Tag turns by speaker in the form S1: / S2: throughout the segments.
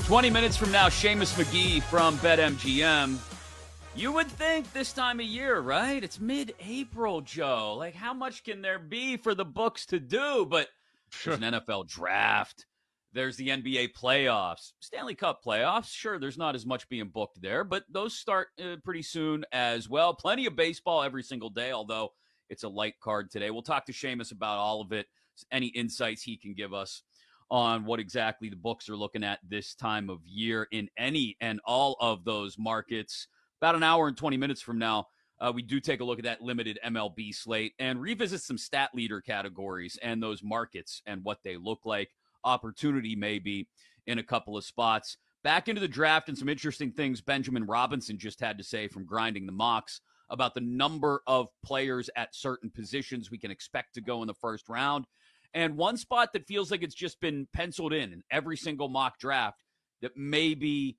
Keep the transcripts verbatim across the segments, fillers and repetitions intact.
S1: twenty minutes from now, Seamus McGee from BetMGM. You would think this time of year, right? It's mid-April, Joe. Like, how much can there be for the books to do? But
S2: Sure.
S1: there's an N F L draft. There's the N B A playoffs. Stanley Cup playoffs. Sure, there's not as much being booked there, but those start uh, pretty soon as well. Plenty of baseball every single day, although it's a light card today. We'll talk to Seamus about all of it, any insights he can give us on what exactly the books are looking at this time of year in any and all of those markets. About an hour and twenty minutes from now, uh, we do take a look at that limited M L B slate and revisit some stat leader categories and those markets and what they look like. Opportunity maybe in a couple of spots. Back into the draft and some interesting things Benjamin Robinson just had to say from grinding the mocks about the number of players at certain positions we can expect to go in the first round. And one spot that feels like it's just been penciled in in every single mock draft that maybe,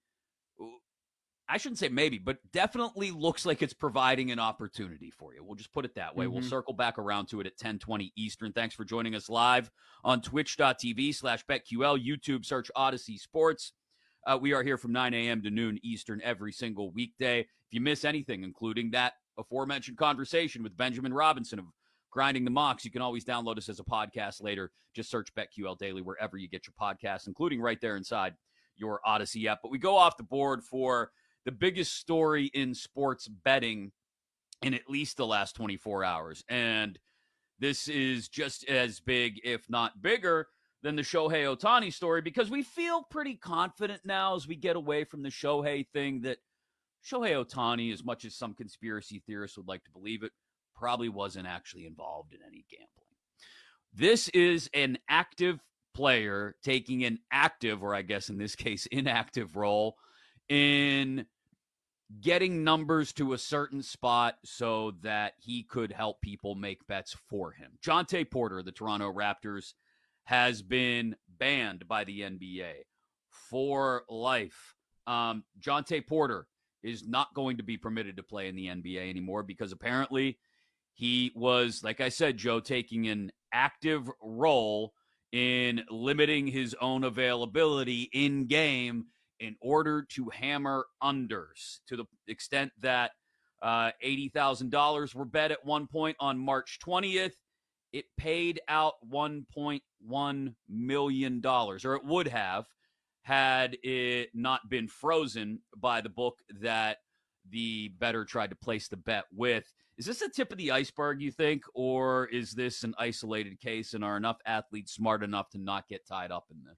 S1: I shouldn't say maybe, but definitely looks like it's providing an opportunity for you. We'll just put it that way. Mm-hmm. We'll circle back around to it at ten twenty Eastern. Thanks for joining us live on twitch.tv slash BetQL, YouTube, search Odyssey Sports. Uh, we are here from nine a.m. to noon Eastern every single weekday. If you miss anything, including that aforementioned conversation with Benjamin Robinson of Grinding the Mocks, you can always download us as a podcast later. Just search BetQL Daily wherever you get your podcasts, including right there inside your Odyssey app. But we go off the board for the biggest story in sports betting in at least the last twenty-four hours. And this is just as big, if not bigger, than the Shohei Ohtani story, because we feel pretty confident now as we get away from the Shohei thing that Shohei Ohtani, as much as some conspiracy theorists would like to believe it, probably wasn't actually involved in any gambling. This is an active player taking an active, or I guess in this case, inactive role in getting numbers to a certain spot so that he could help people make bets for him. Jontay Porter, the Toronto Raptors, has been banned by the N B A for life. Um, Jontay Porter is not going to be permitted to play in the N B A anymore because apparently he was, like I said, Joe, taking an active role in limiting his own availability in game in order to hammer unders to the extent that uh, eighty thousand dollars were bet at one point on March twentieth. It paid out one point one million dollars, or it would have, had it not been frozen by the book that the bettor tried to place the bet with. Is this a tip of the iceberg, you think, or is this an isolated case, and are enough athletes smart enough to not get tied up in this?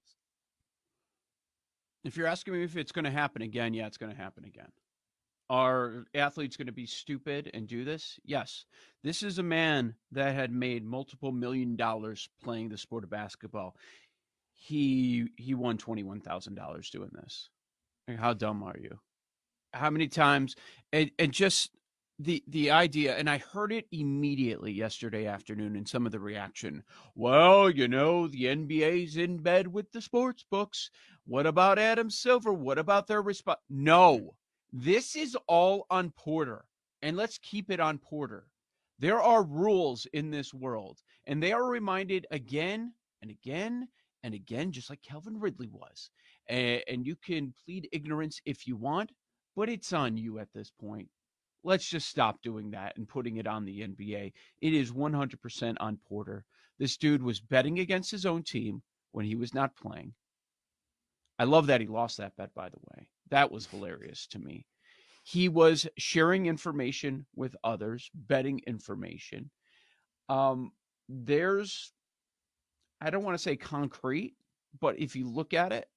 S2: If you're asking me if it's going to happen again, yeah, it's going to happen again. Are athletes going to be stupid and do this? Yes. This is a man that had made multiple million dollars playing the sport of basketball. He he won twenty-one thousand dollars doing this. Like, how dumb are you? How many times? And, and just the the idea, and I heard it immediately yesterday afternoon in some of the reaction. Well, you know, the N B A's in bed with the sports books. What about Adam Silver? What about their response? No. This is all on Porter, and let's keep it on Porter. There are rules in this world, and they are reminded again and again and again, just like Calvin Ridley was. And, and you can plead ignorance if you want, but it's on you at this point. Let's just stop doing that and putting it on the N B A. It is one hundred percent on Porter. This dude was betting against his own team when he was not playing. I love that he lost that bet, by the way. That was hilarious to me. He was sharing information with others, betting information. Um, there's, I don't want to say concrete, but if you look at it,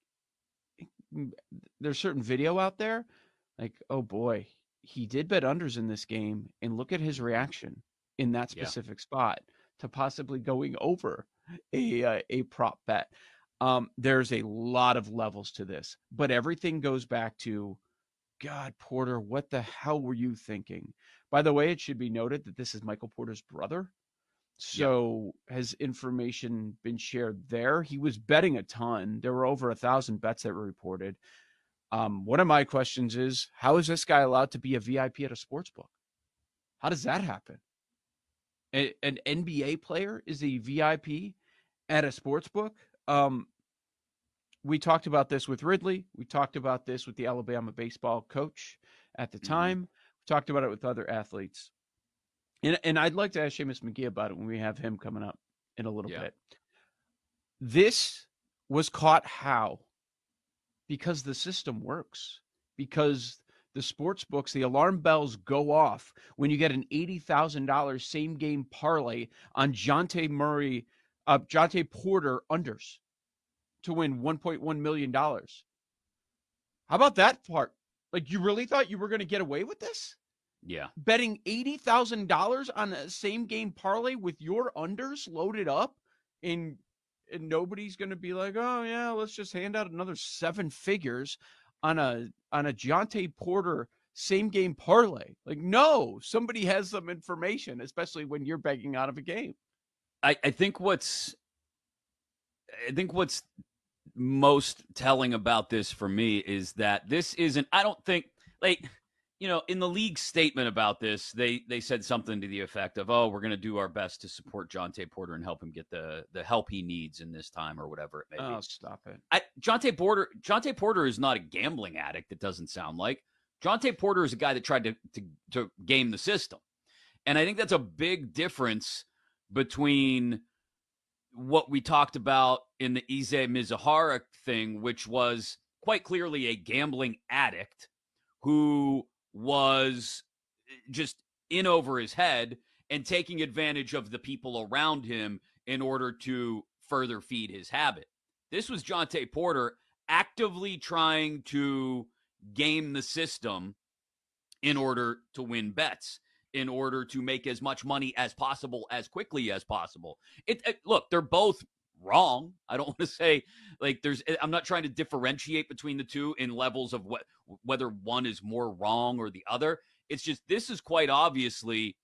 S2: there's certain video out there like, oh boy, he did bet unders in this game, and look at his reaction in that specific yeah. spot to possibly going over a uh, a prop bet. Um, there's a lot of levels to this, but everything goes back to, God, Porter, what the hell were you thinking? By the way, it should be noted that this is Michael Porter's brother. So yeah. has information been shared there? He was betting a ton. There were over a thousand bets that were reported. Um, one of my questions is, how is this guy allowed to be a V I P at a sports book? How does that happen? A, an N B A player is a V I P at a sports book? Um, we talked about this with Ridley. We talked about this with the Alabama baseball coach at the time.
S1: Mm-hmm.
S2: We talked about it with other athletes. And, and I'd like to ask Seamus McGee about it when we have him coming up in a little
S1: Yeah.
S2: bit. This was caught how? Because the system works. Because the sports books, the alarm bells go off when you get an eighty thousand dollars same game parlay on Jonte Murray, uh, Jonte Porter unders to win one point one million dollars. How about that part? Like, you really thought you were going to get away with this?
S1: Yeah.
S2: Betting eighty thousand dollars on a same game parlay with your unders loaded up, and, and nobody's going to be like, oh, yeah, let's just hand out another seven figures on a on a Jonte Porter same game parlay. Like, no, somebody has some information, especially when you're begging out of a game.
S1: I, I think what's I think what's most telling about this for me is that this isn't, I don't think, like, you know, in the league statement about this, they they said something to the effect of, oh, we're going to do our best to support Jonte Porter and help him get the the help he needs in this time, or whatever it may
S2: oh,
S1: be.
S2: stop it.
S1: I, Jonte Porter, Jonte Porter is not a gambling addict, it doesn't sound like. Jonte Porter is a guy that tried to, to, to game the system. And I think that's a big difference between what we talked about in the Issei Mizuhara thing, which was quite clearly a gambling addict who was just in over his head and taking advantage of the people around him in order to further feed his habit. This was Jonte Porter actively trying to game the system in order to win bets, in order to make as much money as possible as quickly as possible. It, it look, they're both wrong. I don't want to say like there's I'm not trying to differentiate between the two in levels of what whether one is more wrong or the other. It's just this is quite obviously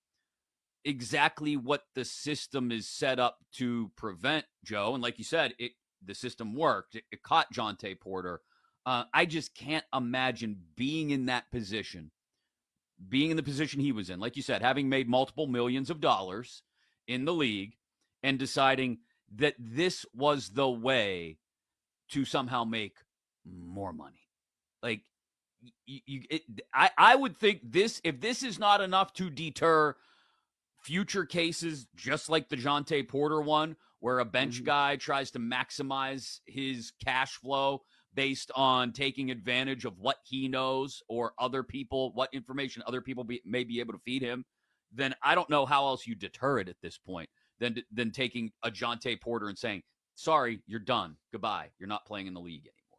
S1: exactly what the system is set up to prevent, Joe. And like you said, it the system worked. It, it caught Jonte Porter. Uh, I just can't imagine being in that position, being in the position he was in, like you said, having made multiple millions of dollars in the league and deciding that this was the way to somehow make more money. Like, you, you it, I, I would think this, if this is not enough to deter future cases, just like the Jonte Porter one, where a bench mm-hmm. guy tries to maximize his cash flow based on taking advantage of what he knows or other people, what information other people be, may be able to feed him, then I don't know how else you deter it at this point than, than taking a Jonte Porter and saying, sorry, you're done. Goodbye. You're not playing in the league anymore.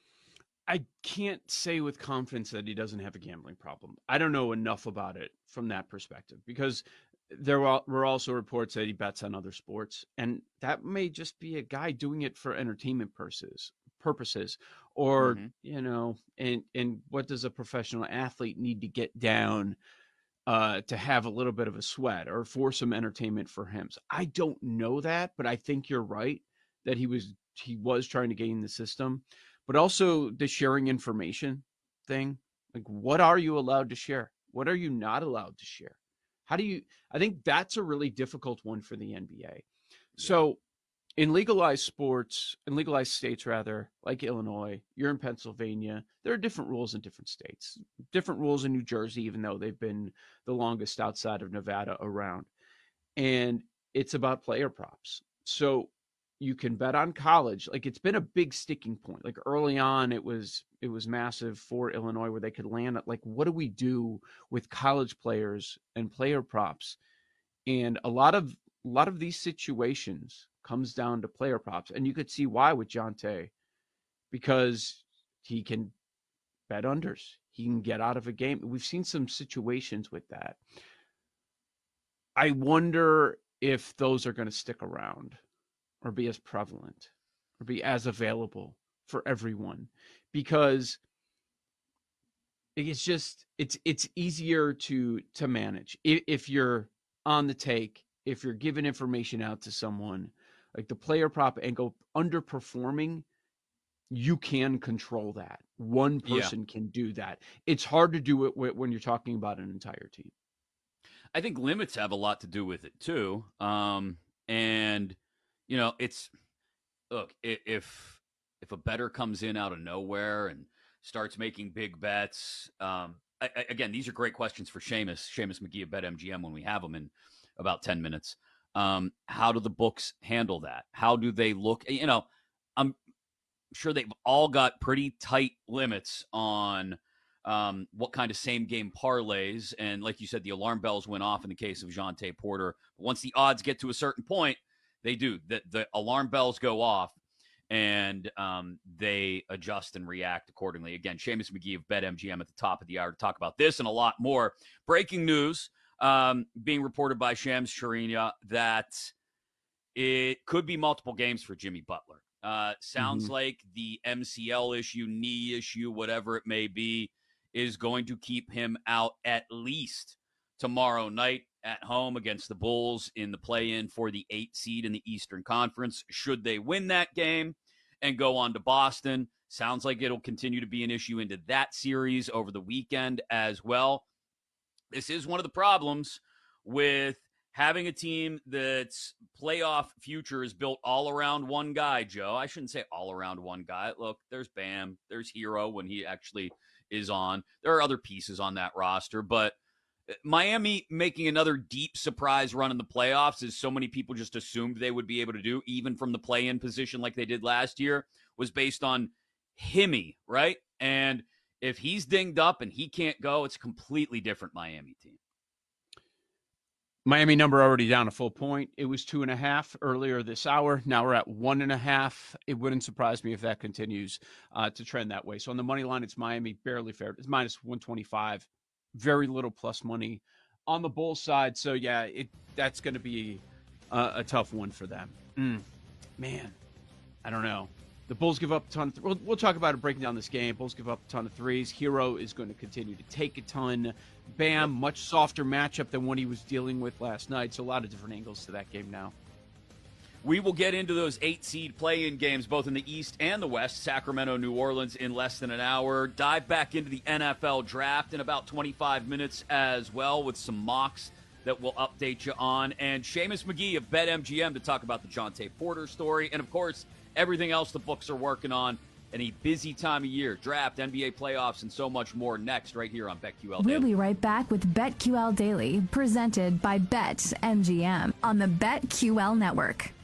S2: I can't say with confidence that he doesn't have a gambling problem. I don't know enough about it from that perspective, because there were also reports that he bets on other sports, and that may just be a guy doing it for entertainment purposes. purposes or mm-hmm. you know, and and what does a professional athlete need to get down uh to have a little bit of a sweat or for some entertainment for him? So I don't know that, but I think you're right that he was he was trying to game the system. But also the sharing information thing, like, what are you allowed to share? What are you not allowed to share? How do you I think that's a really difficult one for the N B A. Yeah. So in legalized sports, in legalized states, rather, like Illinois, you're in Pennsylvania, there are different rules in different states, different rules in New Jersey, even though they've been the longest outside of Nevada around. And it's about player props. So you can bet on college. Like, it's been a big sticking point. Like, early on, it was it was massive for Illinois, where they could land at, like, what do we do with college players and player props? And a lot of a lot of these situations comes down to player props. And you could see why with Jonte, because he can bet unders. He can get out of a game. We've seen some situations with that. I wonder if those are going to stick around or be as prevalent or be as available for everyone, because it's just, it's, it's easier to, to manage if, if you're on the take, if you're giving information out to someone. Like the player prop angle underperforming, you can control that. One person yeah. can do that. It's hard to do it when you're talking about an entire team.
S1: I think limits have a lot to do with it too. Um, and, you know, it's, look, if if a bettor comes in out of nowhere and starts making big bets, um, I, I, again, these are great questions for Seamus, Seamus McGee of BetMGM when we have him in about ten minutes. Um, how do the books handle that? How do they look? You know, I'm sure they've all got pretty tight limits on um, what kind of same game parlays. And like you said, the alarm bells went off in the case of Jontay Porter. But once the odds get to a certain point, they do. The, the alarm bells go off, and um, they adjust and react accordingly. Again, Seamus McGee of BetMGM at the top of the hour to talk about this and a lot more. Breaking news um, being reported by Shams Charania that it could be multiple games for Jimmy Butler. Uh, sounds mm-hmm. like the M C L issue, knee issue, whatever it may be, is going to keep him out at least tomorrow night at home against the Bulls in the play-in for the eight seed in the Eastern Conference. Should they win that game and go on to Boston, sounds like it'll continue to be an issue into that series over the weekend as well. This is one of the problems with having a team that's playoff future is built all around one guy, Joe. I shouldn't say all around one guy. Look, there's Bam. There's Hero when he actually is on. There are other pieces on that roster, but Miami making another deep surprise run in the playoffs, as so many people just assumed they would be able to do, even from the play-in position like they did last year, was based on Himmy, right? And if he's dinged up and he can't go, it's a completely different Miami team.
S2: Miami number already down a full point. It was two and a half earlier this hour. Now we're at one and a half. It wouldn't surprise me if that continues uh, to trend that way. So on the money line, it's Miami barely fair. It's minus one twenty-five. Very little plus money on the Bulls side. So yeah, it that's going to be a, a tough one for them. Mm, man, I don't know. The Bulls give up a ton. Of th- we'll, we'll talk about it breaking down this game. Bulls give up a ton of threes. Hero is going to continue to take a ton. Bam, much softer matchup than what he was dealing with last night. So a lot of different angles to that game now.
S1: We will get into those eight-seed play-in games, both in the East and the West, Sacramento, New Orleans, in less than an hour. Dive back into the N F L draft in about twenty-five minutes as well, with some mocks that we'll update you on. And Seamus McGee of BetMGM to talk about the Jontay Porter story. And, of course, everything else the books are working on in a busy time of year. Draft, N B A playoffs, and so much more next right here on BetQL Daily.
S3: We'll be right back with BetQL Daily, presented by BetMGM on the BetQL Network.